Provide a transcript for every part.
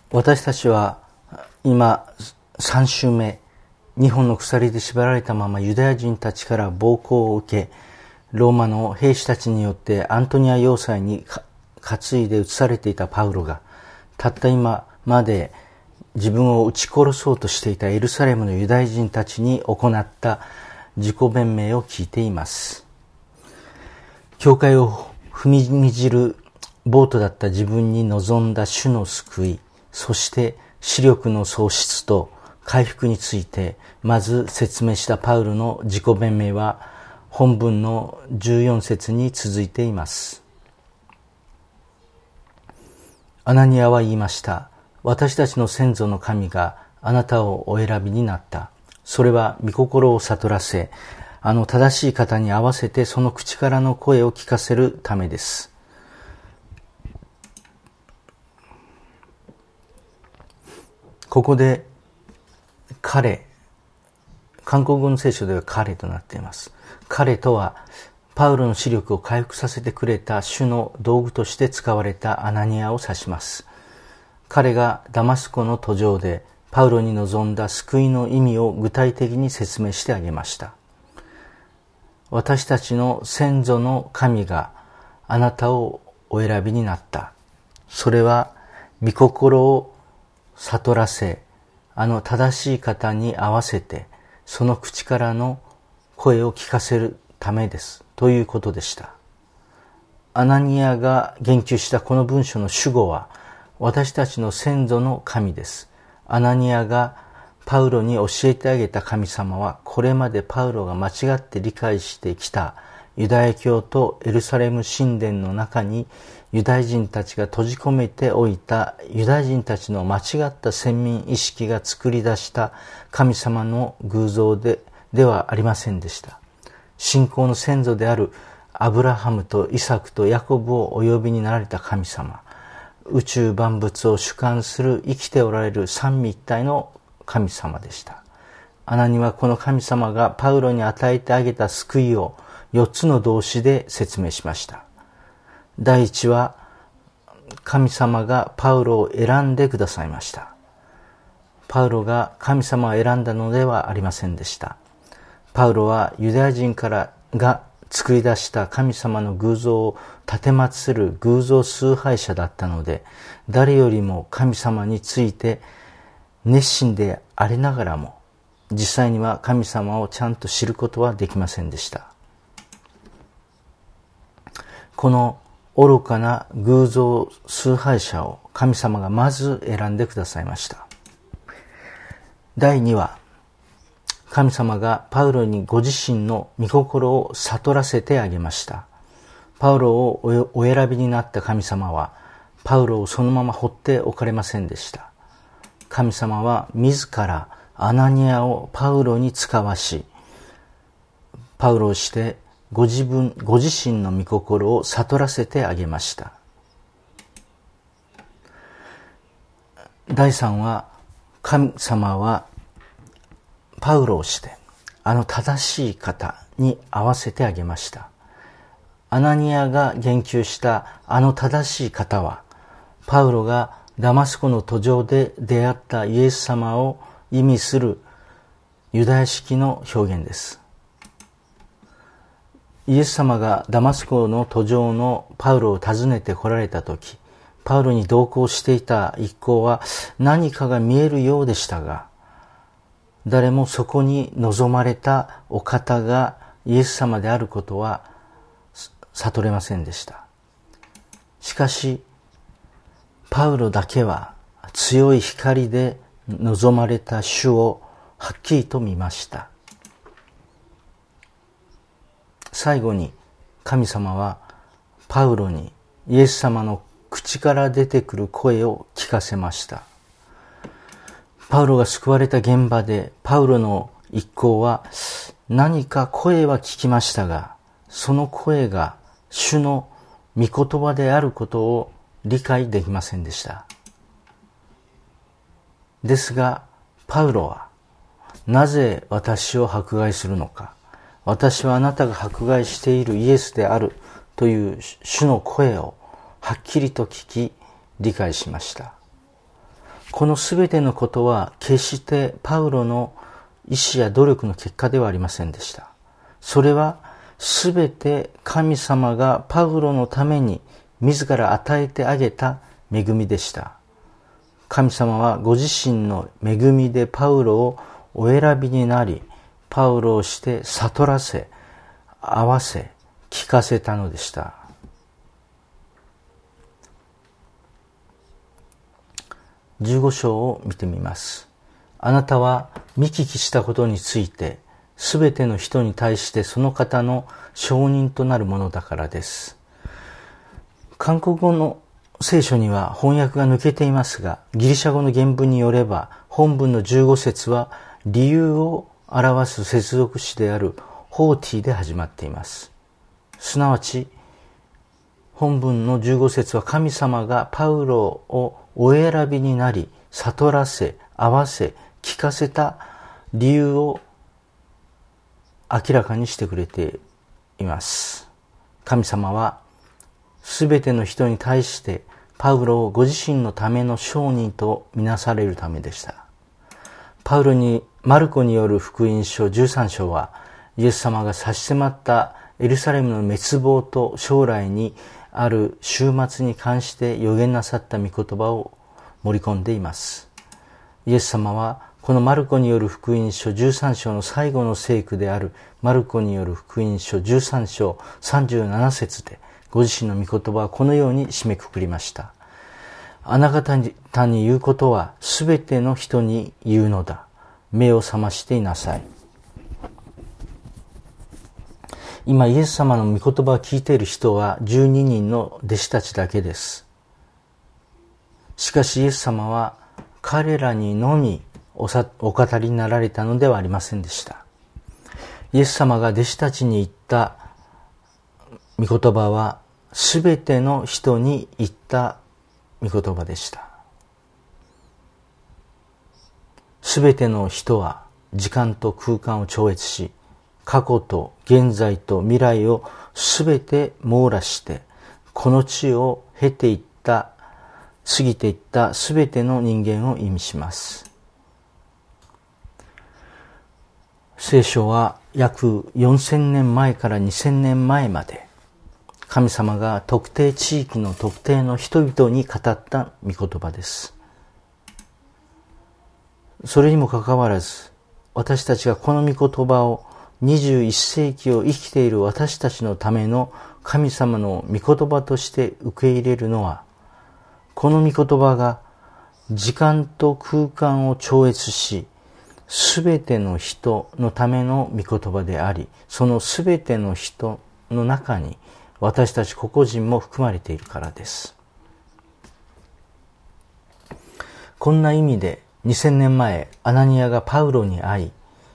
私たちは今3週目、2本の鎖で縛られたままユダヤ人たちから暴行を受け、ローマの兵士たちによってアントニア要塞に担いで移されていたパウロが、たった今まで自分を撃ち殺そうとしていたエルサレムのユダヤ人たちに行った自己弁明を聞いています。教会を踏みにじる暴徒だった自分に望んだ主の救い、そして視力の喪失と回復についてまず説明したパウロの自己弁明は本文の14節に続いています。アナニアは言いました。私たちの先祖の神があなたをお選びになった。それは御心を悟らせ、正しい方に合わせてその口からの声を聞かせるためです。ここで彼、韓国語の聖書では彼となっています。彼とはパウロの視力を回復させてくれた主の道具として使われたアナニアを指します。彼がダマスコの途上でパウロに望んだ救いの意味を具体的に説明してあげました。私たちの先祖の神があなたをお選びになった。それは御心を悟らせ、正しい方に合わせてその口からの声を聞かせるためですということでした。アナニアが言及したこの文章の主語は私たちの先祖の神です。アナニアがパウロに教えてあげた神様はこれまでパウロが間違って理解してきたユダヤ教とエルサレム神殿の中にユダヤ人たちが閉じ込めておいたユダヤ人たちの間違った先民意識が作り出した神様の偶像ではありませんでした。信仰の先祖であるアブラハムとイサクとヤコブをお呼びになられた神様、宇宙万物を主管する生きておられる三位一体の神様でした。アナニはこの神様がパウロに与えてあげた救いを4つの動詞で説明しました。第一は神様がパウロを選んでくださいました。パウロが神様を選んだのではありませんでした。パウロはユダヤ人が作り出した神様の偶像を奉る偶像崇拝者だったので、誰よりも神様について熱心でありながらも実際には神様をちゃんと知ることはできませんでした。この愚かな偶像崇拝者を神様がまず選んでくださいました。第2は神様がパウロにご自身の御心を悟らせてあげました。パウロをお選びになった神様はパウロをそのまま放っておかれませんでした。神様は自らアナニアをパウロに使わし、パウロをしてご自身の御心を悟らせてあげました。第3は神様はパウロをして正しい方に合わせてあげました。アナニアが言及した正しい方はパウロがダマスコの途上で出会ったイエス様を意味するユダヤ式の表現です。イエス様がダマスコの途上のパウロを訪ねて来られたとき、パウロに同行していた一行は何かが見えるようでしたが、誰もそこに望まれたお方がイエス様であることは悟れませんでした。しかし、パウロだけは強い光で望まれた主をはっきりと見ました。最後に神様はパウロにイエス様の口から出てくる声を聞かせました。パウロが救われた現場でパウロの一行は何か声は聞きましたが、その声が主の御言葉であることを理解できませんでした。ですがパウロはなぜ私を迫害するのか、私はあなたが迫害しているイエスであるという主の声をはっきりと聞き理解しました。 このすべてのことは決してパウロの意志や努力の結果ではありませんでした。それはすべて神様がパウロのために自ら与えてあげた恵みでした。神様はご自身の恵みでパウロをお選びになり、パウロをして悟らせ、合わせ、聞かせたのでした。15章を見てみます。あなたは見聞きしたことについて、すべての人に対してその方の証人となるものだからです。韓国語の聖書には翻訳が抜けていますが、ギリシャ語の原文によれば、本文の15節は理由を表す接続詞であるホーティで始まっています。すなわち、本文の15節は神様がパウロをお選びになり、悟らせ、合わせ、聞かせた理由を明らかにしてくれています。神様はすべての人に対してパウロをご自身のための証人とみなされるためでした。マルコによる福音書13章は、イエス様が差し迫ったエルサレムの滅亡と将来にある終末に関して予言なさった御言葉を盛り込んでいます。イエス様はこのマルコによる福音書13章の最後の聖句であるマルコによる福音書13章37節で、ご自身の御言葉はこのように締めくくりました。あなた方に言うことはすべての人に言うのだ。目を覚ましていなさい。今イエス様の御言葉を聞いている人は12人の弟子たちだけです。しかしイエス様は彼らにのみお語りになられたのではありませんでした。イエス様が弟子たちに言った御言葉はすべての人に言った御言葉でした。すべての人は時間と空間を超越し、過去と現在と未来をすべて網羅して、この地を過ぎていったすべての人間を意味します。聖書は約4000年前から2000年前まで、神様が特定地域の特定の人々に語った御言葉です。それにもかかわらず、私たちがこの御言葉を21世紀を生きている私たちのための神様の御言葉として受け入れるのは、この御言葉が時間と空間を超越し、すべての人のための御言葉であり、そのすべての人の中に私たち個々人も含まれているからです。こんな意味で2000年前、アナニアがパウロに言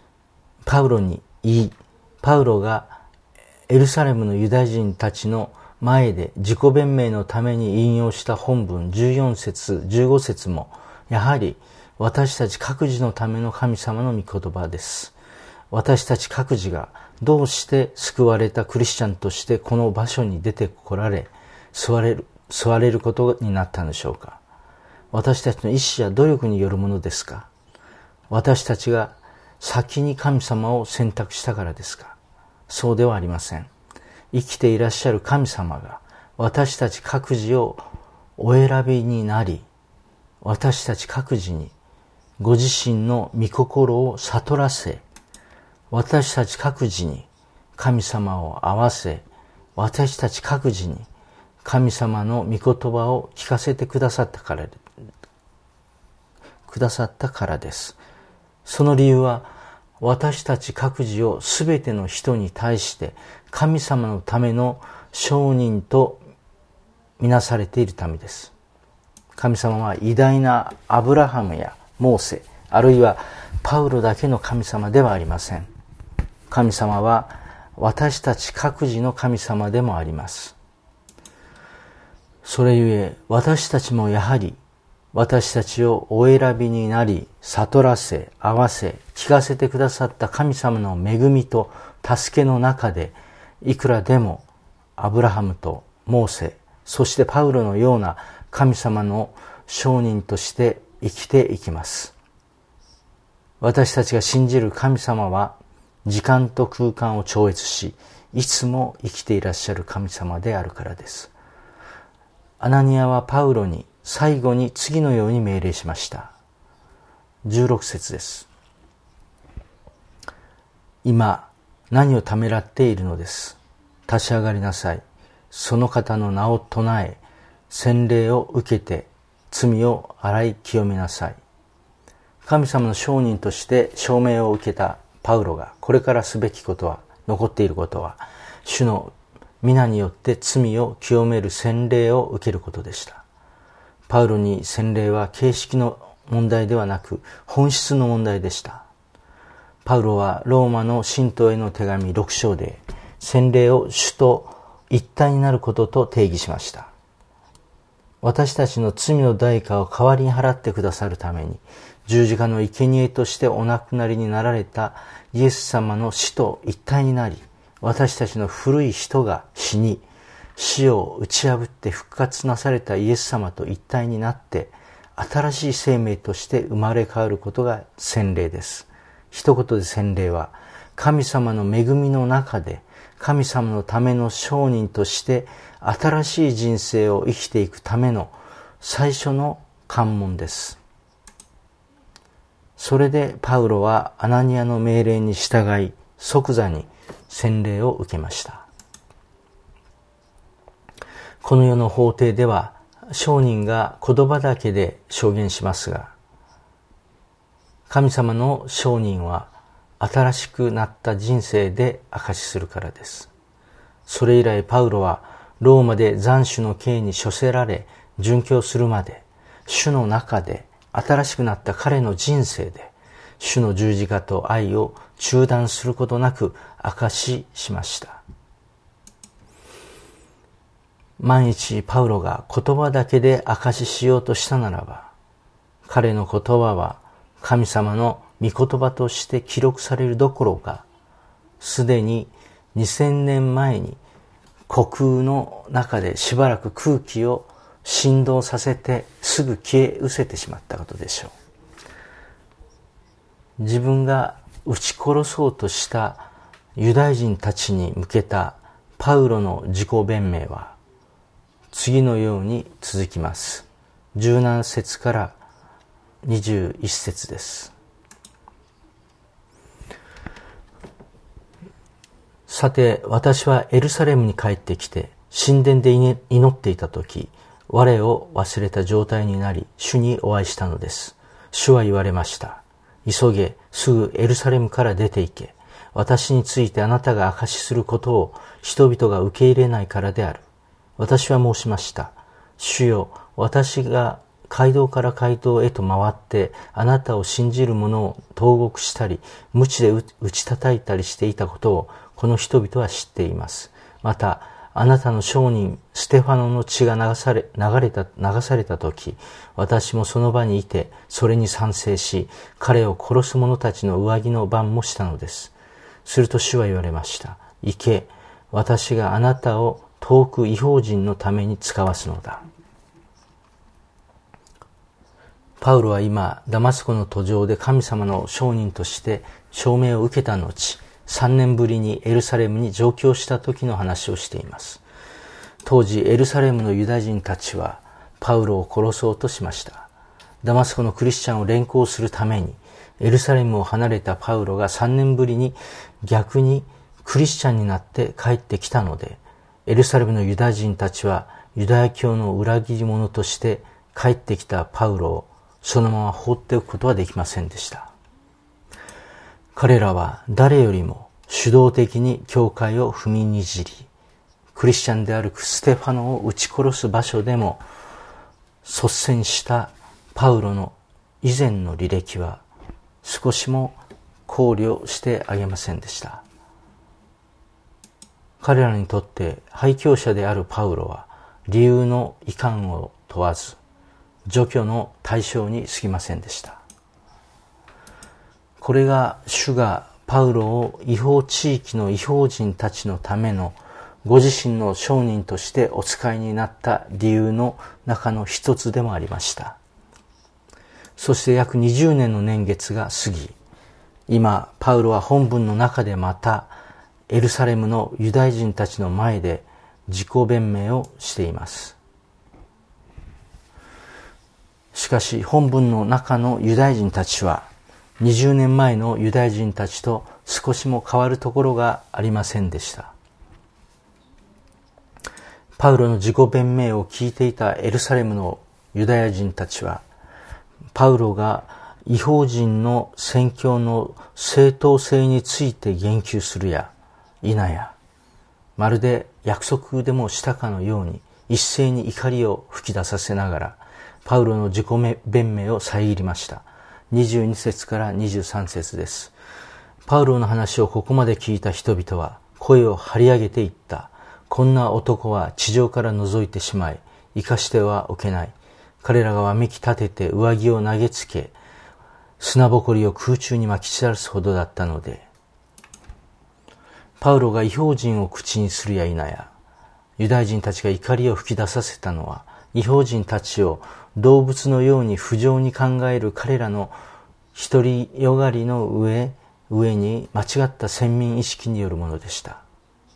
い、パウロがエルサレムのユダヤ人たちの前で自己弁明のために引用した本文14節15節も、やはり私たち各自のための神様の御言葉です。私たち各自がどうして救われたクリスチャンとしてこの場所に出てこられ、座れることになったのでしょうか。私たちの意志や努力によるものですか。私たちが先に神様を選択したからですか。そうではありません。生きていらっしゃる神様が私たち各自をお選びになり、私たち各自にご自身の御心を悟らせ、私たち各自に神様を合わせ、私たち各自に神様の御言葉を聞かせてくださったからです。その理由は、私たち各自をすべての人に対して神様のための証人とみなされているためです。神様は偉大なアブラハムやモーセ、あるいはパウロだけの神様ではありません。神様は私たち各自の神様でもあります。それゆえ私たちもやはり私たちをお選びになり、悟らせ、合わせ、聞かせてくださった神様の恵みと助けの中で、いくらでもアブラハムとモーセ、そしてパウロのような神様の証人として生きていきます。私たちが信じる神様は時間と空間を超越し、いつも生きていらっしゃる神様であるからです。アナニアはパウロに最後に次のように命令しました。16節です。今、何をためらっているのです。立ち上がりなさい。その方の名を唱え、洗礼を受けて罪を洗い清めなさい。神様の証人として証明を受けたパウロがこれからすべきことは、残っていることは、主の皆によって罪を清める洗礼を受けることでした。パウロに洗礼は形式の問題ではなく本質の問題でした。パウロはローマの信徒への手紙6章で洗礼を主と一体になることと定義しました。私たちの罪の代価を代わりに払ってくださるために十字架の生贄としてお亡くなりになられたイエス様の死と一体になり、私たちの古い人が死に、死を打ち破って復活なされたイエス様と一体になって、新しい生命として生まれ変わることが洗礼です。一言で洗礼は、神様の恵みの中で、神様のための証人として、新しい人生を生きていくための最初の関門です。それでパウロはアナニアの命令に従い、即座に洗礼を受けました。この世の法廷では、証人が言葉だけで証言しますが、神様の証人は新しくなった人生で証しするからです。それ以来パウロはローマで斬首の刑に処せられ殉教するまで、主の中で新しくなった彼の人生で、主の十字架と愛を中断することなく証しました。万一パウロが言葉だけで証ししようとしたならば、彼の言葉は神様の御言葉として記録されるどころか、すでに2000年前に虚空の中でしばらく空気を振動させてすぐ消え失せてしまったことでしょう。自分が撃ち殺そうとしたユダヤ人たちに向けたパウロの自己弁明は次のように続きます。17節から21節です。さて、私はエルサレムに帰ってきて、神殿で祈っていたとき、我を忘れた状態になり、主にお会いしたのです。主は言われました。急げ、すぐエルサレムから出て行け。私についてあなたが証しすることを人々が受け入れないからである。私は申しました。主よ、私が街道から街道へと回ってあなたを信じる者を投獄したり、鞭で打ち叩いたりしていたことをこの人々は知っています。また、あなたの証人ステファノの血が流されたとき、私もその場にいてそれに賛成し、彼を殺す者たちの上着の番もしたのです。すると主は言われました。行け、私があなたを遠く異邦人のために使わすのだ。パウロは今、ダマスコの途上で神様の証人として証明を受けた後、3年ぶりにエルサレムに上京した時の話をしています。当時、エルサレムのユダヤ人たちはパウロを殺そうとしました。ダマスコのクリスチャンを連行するために、エルサレムを離れたパウロが3年ぶりに逆にクリスチャンになって帰ってきたので、エルサレムのユダヤ人たちはユダヤ教の裏切り者として帰ってきたパウロをそのまま放っておくことはできませんでした。彼らは誰よりも主導的に教会を踏みにじり、クリスチャンであるステファノを撃ち殺す場所でも率先したパウロの以前の履歴は少しも考慮してあげませんでした。彼らにとって廃教者であるパウロは理由のいかんを問わず除去の対象に過ぎませんでした。これが主がパウロを異邦地域の異邦人たちのためのご自身の証人としてお使いになった理由の中の一つでもありました。 そして約20年の年月が過ぎ、今パウロは本文の中でまたエルサレムのユダヤ人たちの前で自己弁明をしています。しかし本文の中のユダヤ人たちは20年前のユダヤ人たちと少しも変わるところがありませんでした。パウロの自己弁明を聞いていたエルサレムのユダヤ人たちは、パウロが異邦人の宣教の正当性について言及するや否や、まるで約束でもしたかのように一斉に怒りを吹き出させながら、パウロの自己弁明を遮りました。22節から23節です。パウロの話をここまで聞いた人々は声を張り上げていった。こんな男は地上から覗いてしまい、生かしてはおけない。彼らがわめき立てて上着を投げつけ、砂ぼこりを空中にまき散らすほどだったので、パウロが異邦人を口にするや否や、ユダヤ人たちが怒りを吹き出させたのは、異邦人たちを動物のように不浄に考える彼らの独りよがりの上に間違った先民意識によるものでした。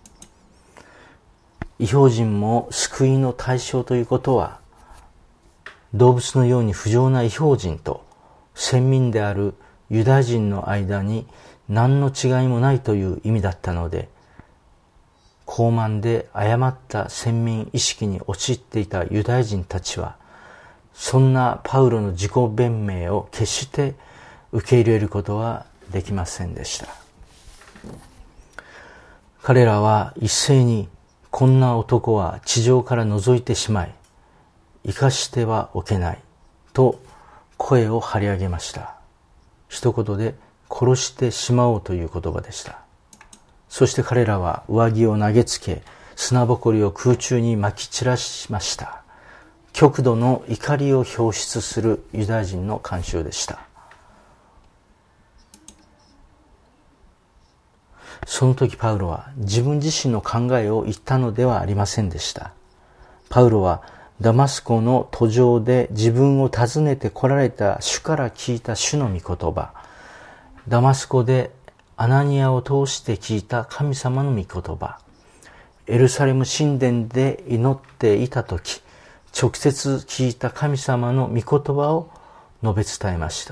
異邦人も救いの対象ということは、動物のように不浄な異邦人と先民であるユダヤ人の間に何の違いもないという意味だったので、傲慢で誤った先民意識に陥っていたユダヤ人たちは、そんなパウロの自己弁明を決して受け入れることはできませんでした。彼らは一斉に、こんな男は地上から覗いてしまい、生かしてはおけないと声を張り上げました。一言で殺してしまおうという言葉でした。そして彼らは上着を投げつけ、砂ぼこりを空中にまき散らしました。極度の怒りを表出するユダヤ人の慣習でした。その時パウロは自分自身の考えを言ったのではありませんでした。パウロはダマスコの途上で自分を訪ねて来られた主から聞いた主の御言葉、ダマスコでアナニアを通して聞いた神様の御言葉、エルサレム神殿で祈っていた時、直接聞いた神様の御言葉を述べ伝えました。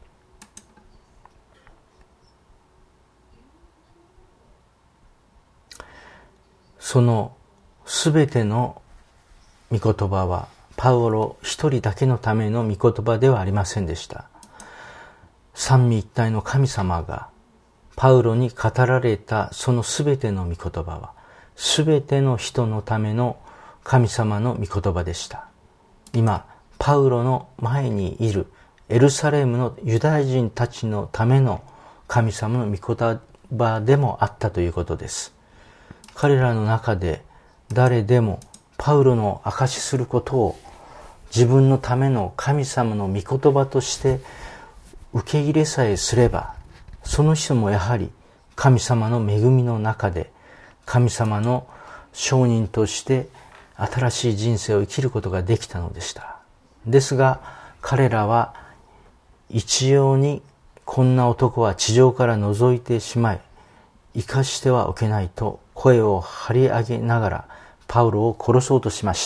そのすべての御言葉はパウロ一人だけのための御言葉ではありませんでした。三位一体の神様がパウロに語られたそのすべての御言葉は、すべての人のための神様の御言葉でした。今パウロの前にいるエルサレムのユダヤ人たちのための神様の御言葉でもあったということです。彼らの中で誰でもパウロの証しすることを自分のための神様の御言葉として受け入れさえすれば、その人もやはり神様の恵みの中で神様の証人として新しい人生を生きることができたのでした。ですが彼らは一様に、こんな男は地上から覗いてしまい、生かしてはおけないと声を張り上げながらパウロを殺そうとしました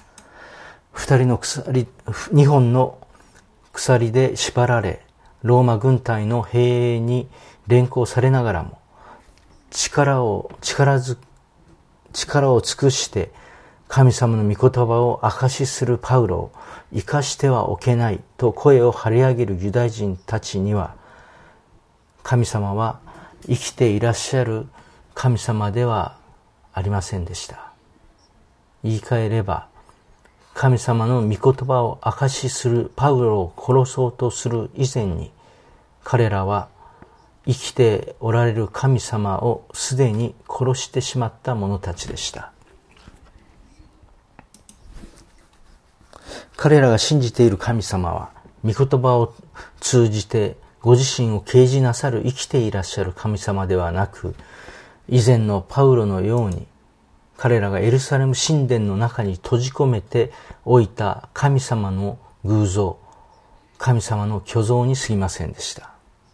。2本の鎖で縛られ、ローマ軍隊の兵営に連行されながらも、力を尽くして神様の御言葉を証しするパウロを生かしてはおけないと声を張り上げるユダヤ人たちには、神様は生きていらっしゃる神様ではありませんでした。言い換えれば、神様の御言葉を証しするパウロを殺そうとする以前に、彼らは生きておられる神様をすでに殺してしまった者たちでした。彼らが信じている神様は、御言葉を通じてご自身を啓示なさる生きていらっしゃる神様ではなく、以前のパウロのように、彼らがエルサレム神殿の中に閉じ込めておいた神様の偶像、 神様の虚像に過ぎませんでした。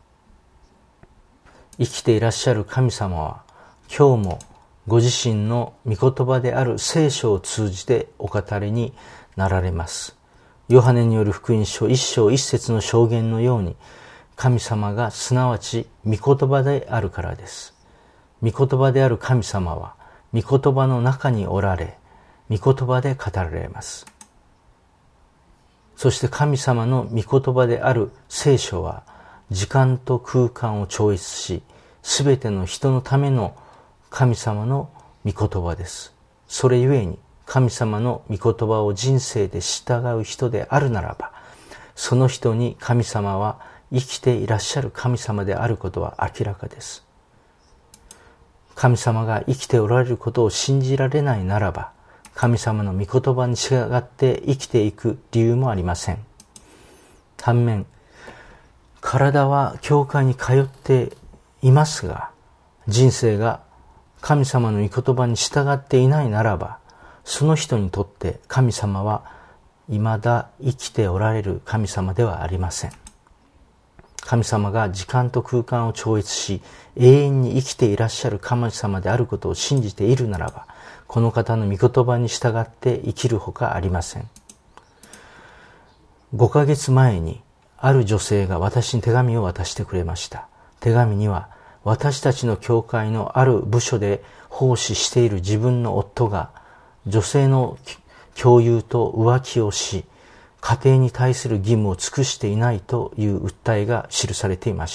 生きていらっしゃる神様は今日もご自身の御言葉である聖書を通じてお語りになられます。ヨハネによる福音書1章1節の証言のように、神様がすなわち御言葉であるからです。御言葉である神様は御言葉の中におられ、御言葉で語られます。そして神様の御言葉である聖書は時間と空間を超越し、すべての人のための神様の御言葉です。それゆえに神様の御言葉を人生で従う人であるならば、その人に神様は生きていらっしゃる神様であることは明らかです。神様が生きておられることを信じられないならば、神様の御言葉に従って生きていく理由もありません。反面、体は教会に通っていますが、人生が神様の御言葉に従っていないならば、その人にとって神様は未だ生きておられる神様ではありません。神様が時間と空間を超越し、永遠に生きていらっしゃる神様であることを信じているならば、この方の御言葉に従って生きるほかありません。5ヶ月前にある女性が私に手紙を渡してくれました。手紙には、私たちの教会のある部署で奉仕している自分の夫が女性の共有と浮気をし、家庭に対する義務を尽くしていないという訴えが記されていました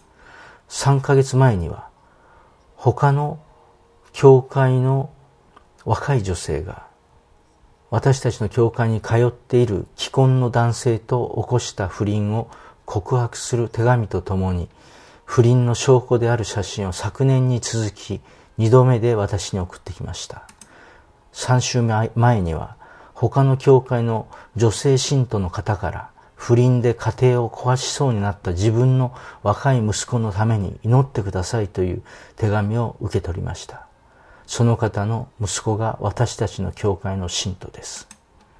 。3ヶ月前には他の教会の若い女性が私たちの教会に通っている既婚の男性と起こした不倫を告白する手紙とともに、不倫の証拠である写真を昨年に続き2度目で私に送ってきました。3週前には他の教会の女性信徒の方から不倫で家庭を壊しそうになった自分の若い息子のために祈ってくださいという手紙を受け取りました。その方の息子が私たちの教会の信徒です。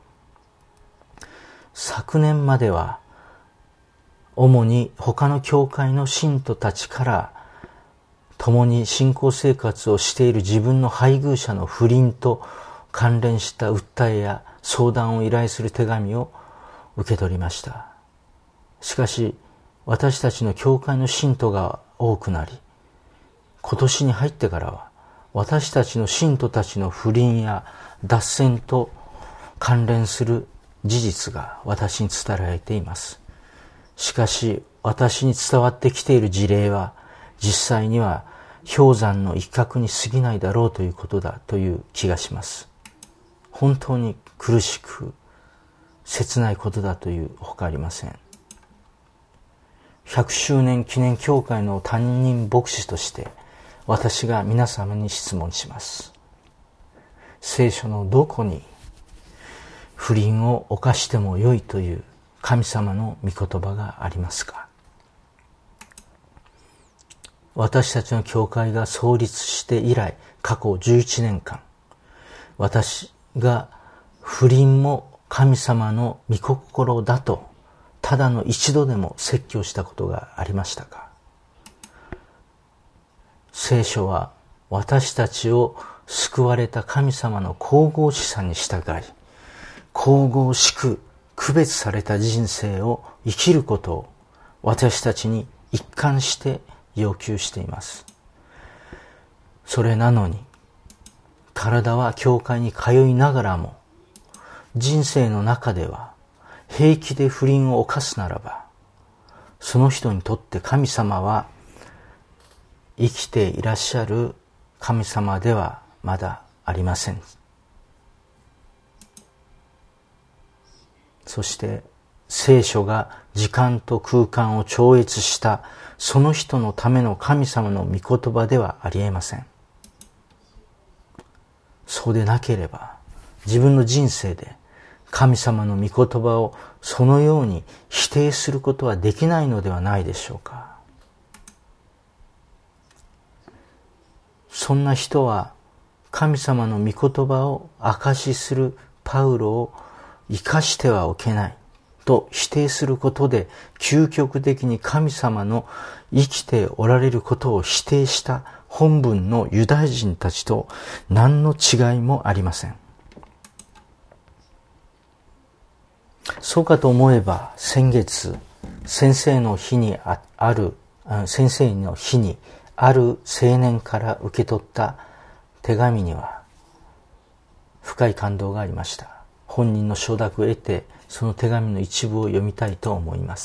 昨年までは主に他の教会の信徒たちから共に信仰生活をしている自分の配偶者の不倫と関連した訴えや相談を依頼する手紙を受け取りました。しかし私たちの教会の信徒が多くなり、今年に入ってからは私たちの信徒たちの不倫や脱線と関連する事実が私に伝えられています。しかし私に伝わってきている事例は実際には氷山の一角に過ぎないだろうということだという気がします。本当に苦しく切ないことだというほかありません。100周年記念教会の担任牧師として私が皆様に質問します。聖書のどこに不倫を犯してもよいという神様の御言葉がありますか？私たちの教会が創立して以来、過去11年間、私が不倫も神様の御心だとただの一度でも説教したことがありましたか？聖書は私たちを救われた神様の神々しさに従い、神々しく区別された人生を生きることを私たちに一貫して要求しています。それなのに、体は教会に通いながらも、人生の中では平気で不倫を犯すならば、その人にとって神様は生きていらっしゃる神様ではまだありません。そして聖書が時間と空間を超越したその人のための神様の御言葉ではありえません。そうでなければ自分の人生で神様の御言葉をそのように否定することはできないのではないでしょうか。そんな人は神様の御言葉を証しするパウロを生かしてはおけないと否定することで、究極的に神様の生きておられることを否定した本文のユダヤ人たちと何の違いもありません。そうかと思えば、先月先生の日にある青年から受け取った手紙には深い感動がありました。本人の承諾を得て、その手紙の一部を読みたいと思います。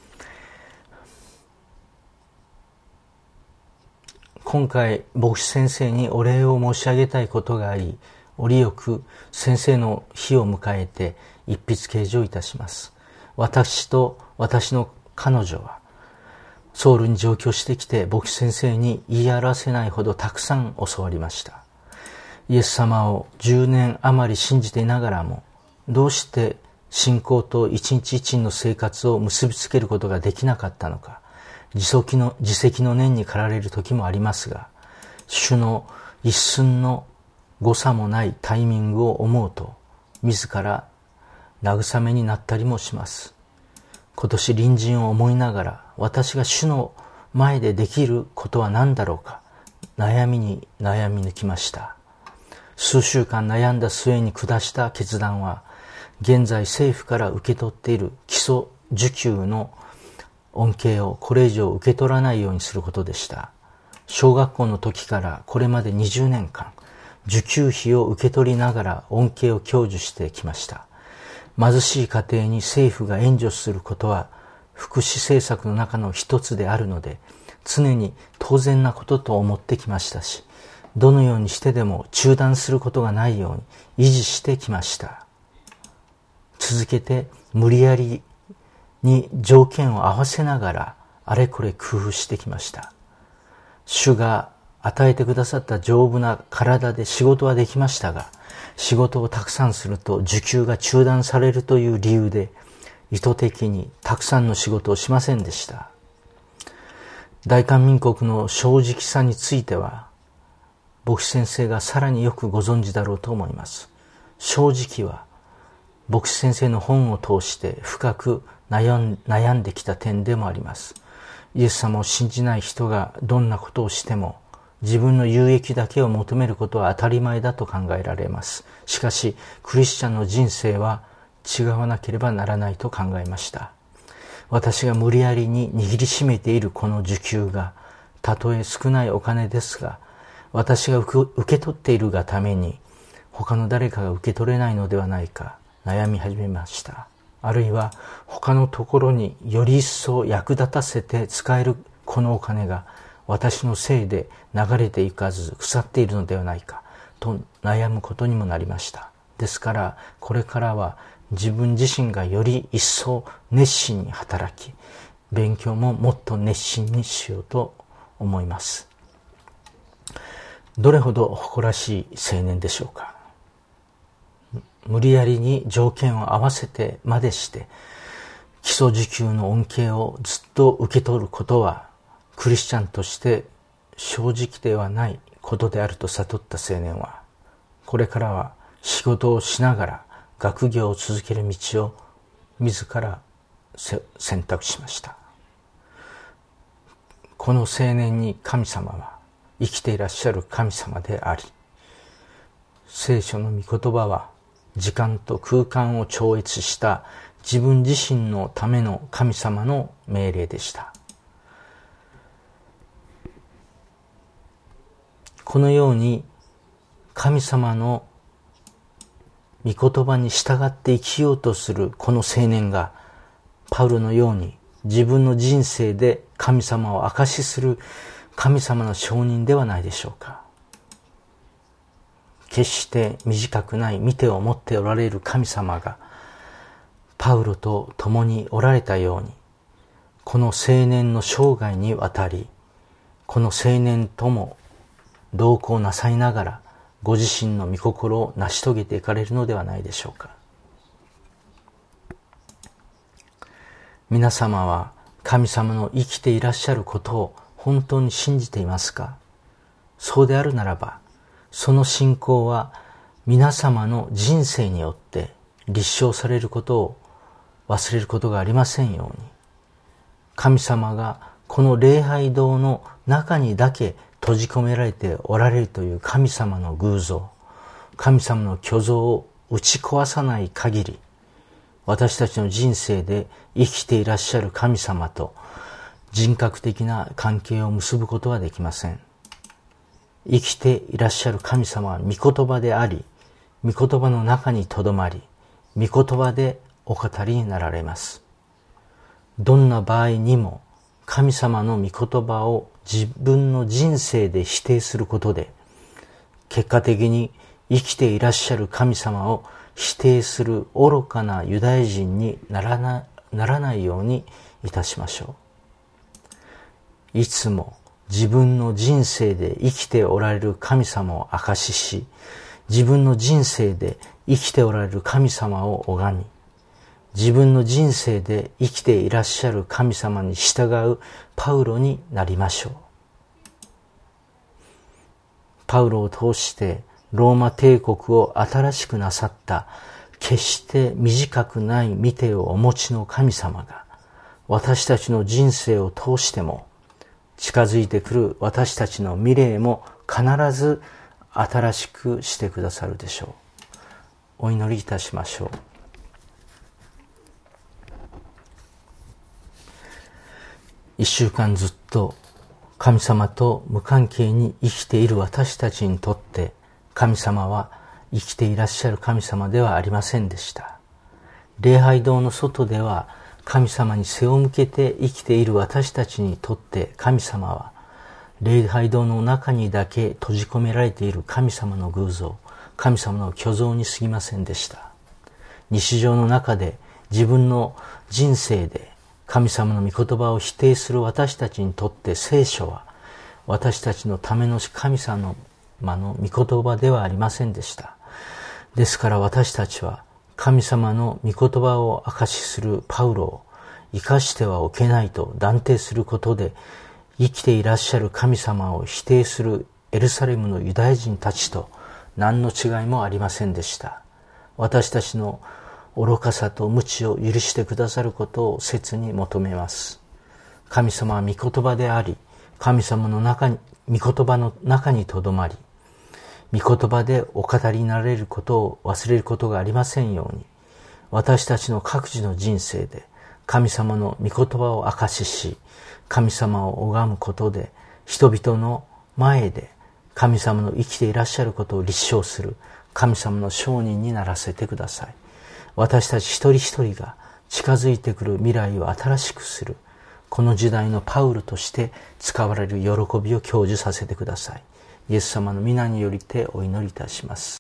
今回牧師先生にお礼を申し上げたいことがあり、折よく先生の日を迎えて一筆掲示をいたします。私と私の彼女はソウルに上京してきて、牧師先生に言い表せないほどたくさん教わりました。イエス様を10年余り信じていながらも、どうして信仰と一日一日の生活を結びつけることができなかったのか、自責の念に駆られる時もありますが、主の一寸の誤差もないタイミングを思うと、自ら慰めになったりもします。今年隣人を思いながら、私が主の前でできることは何だろうか、悩みに悩み抜きました。数週間悩んだ末に下した決断は、現在政府から受け取っている基礎受給の恩恵をこれ以上受け取らないようにすることでした。小学校の時からこれまで20年間、受給費を受け取りながら恩恵を享受してきました。貧しい家庭に政府が援助することは福祉政策の中の一つであるので、常に当然なことと思ってきましたし、どのようにしてでも中断することがないように維持してきました。続けて無理やりに条件を合わせながらあれこれ工夫してきました。主が与えてくださった丈夫な体で仕事はできましたが、仕事をたくさんすると受給が中断されるという理由で意図的にたくさんの仕事をしませんでした。大韓民国の正直さについては牧師先生がさらによくご存知だろうと思います。正直は牧師先生の本を通して深く悩んできた点でもあります。イエス様を信じない人がどんなことをしても自分の有益だけを求めることは当たり前だと考えられます。しかしクリスチャンの人生は違わなければならないと考えました。私が無理やりに握りしめているこの受給が、たとえ少ないお金ですが、私が受け取っているがために他の誰かが受け取れないのではないか悩み始めました。あるいは他のところにより一層役立たせて使えるこのお金が私のせいで流れていかず腐っているのではないかと悩むことにもなりました。ですからこれからは自分自身がより一層熱心に働き、勉強ももっと熱心にしようと思います。どれほど誇らしい青年でしょうか。無理やりに条件を合わせてまでして基礎受給の恩恵をずっと受け取ることはクリスチャンとして正直ではないことであると悟った青年は、これからは仕事をしながら学業を続ける道を自ら選択しました。この青年に神様は生きていらっしゃる神様であり、聖書の御言葉は時間と空間を超越した自分自身のための神様の命令でした。このように神様の御言葉に従って生きようとするこの青年が、パウロのように自分の人生で神様を証しする神様の証人ではないでしょうか。決して短くない見てを持っておられる神様がパウロと共におられたように、この青年の生涯にわたり、この青年とも同行なさいながらご自身の御心を成し遂げていかれるのではないでしょうか。皆様は神様の生きていらっしゃることを本当に信じていますか？そうであるならば、その信仰は皆様の人生によって立証されることを忘れることがありませんように。神様がこの礼拝堂の中にだけ閉じ込められておられるという神様の偶像、神様の虚像を打ち壊さない限り、私たちの人生で生きていらっしゃる神様と人格的な関係を結ぶことはできません。生きていらっしゃる神様は御言葉であり、御言葉の中にとどまり、御言葉でお語りになられます。どんな場合にも神様の御言葉を自分の人生で否定することで、結果的に生きていらっしゃる神様を否定する愚かなユダヤ人にならないようにいたしましょう。いつも自分の人生で生きておられる神様を証しし、自分の人生で生きておられる神様を拝み、自分の人生で生きていらっしゃる神様に従うパウロになりましょう。パウロを通してローマ帝国を新しくなさった決して短くない御手をお持ちの神様が、私たちの人生を通しても近づいてくる私たちの未来も必ず新しくしてくださるでしょう。お祈りいたしましょう。一週間ずっと神様と無関係に生きている私たちにとって、神様は生きていらっしゃる神様ではありませんでした。礼拝堂の外では神様に背を向けて生きている私たちにとって、神様は礼拝堂の中にだけ閉じ込められている神様の偶像、神様の虚像に過ぎませんでした。日常の中で自分の人生で神様の御言葉を否定する私たちにとって、聖書は私たちのための神様の御言葉ではありませんでした。ですから私たちは神様の御言葉を証しするパウロを生かしてはおけないと断定することで、生きていらっしゃる神様を否定するエルサレムのユダヤ人たちと何の違いもありませんでした。私たちの愚かさと無知を許してくださることを切に求めます。神様は御言葉であり、神様の中に、御言葉の中にとどまり、御言葉でお語りになられることを忘れることがありませんように、私たちの各自の人生で神様の御言葉を証しし、神様を拝むことで、人々の前で神様の生きていらっしゃることを立証する神様の証人にならせてください。私たち一人一人が近づいてくる未来を新しくする、この時代のパウルとして使われる喜びを享受させてください。イエス様の皆によりてお祈りいたします。